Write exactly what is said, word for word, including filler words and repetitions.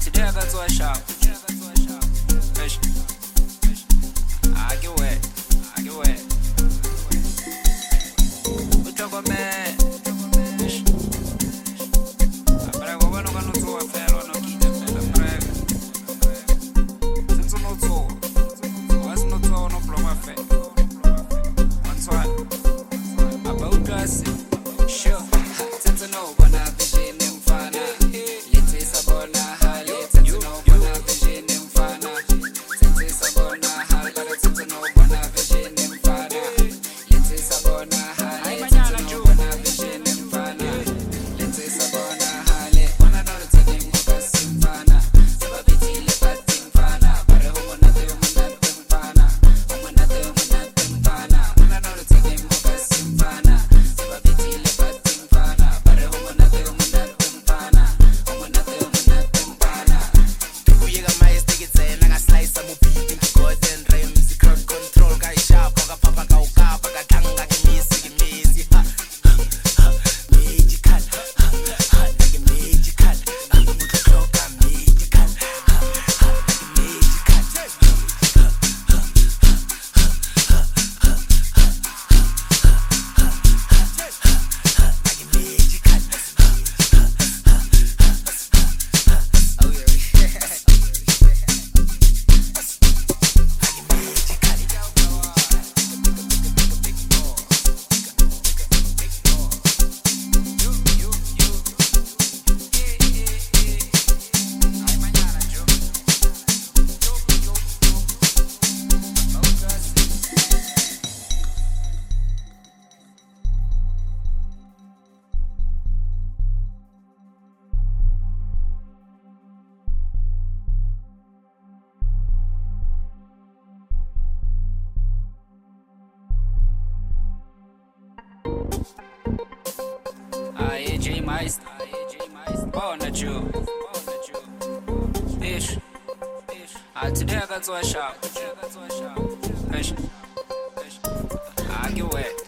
today I got to a shop. Fish. I get wet. I get wet. We talk about man. Fish. But I want to go to a fellow. No kid. Since I'm not so. What's not so? No problem. One swat. About dressing. Sure. Since I know when I've been in Fana. Let's say Sabona. Let's say no when I've been in Fana. Since say Sabona. Let's say no when I've been in Fana. Let's say Sabona. Let's say no when I've been in Fana. Let's say Sabona. When I know it's a name of us in Fana. Sababiti lepat in Fana. But who wanna do when in Fana? Who wanna do when in Fana? When I know it's a name of us in Fana. Sababiti lepat in Fana. But who wanna do when in Fana? Who wanna do when in Fana? Kuyeka manje stikitse nakaslice mubhidi golden rims crowd control ka sharp ka papa ka ukapa ka thanga ke misi ke misi ha magical ha like magical umuntu clock magical ha magical Aye, J Mais. Born at you. Fish. Ah, today I got to a shop. Fish. I get wet.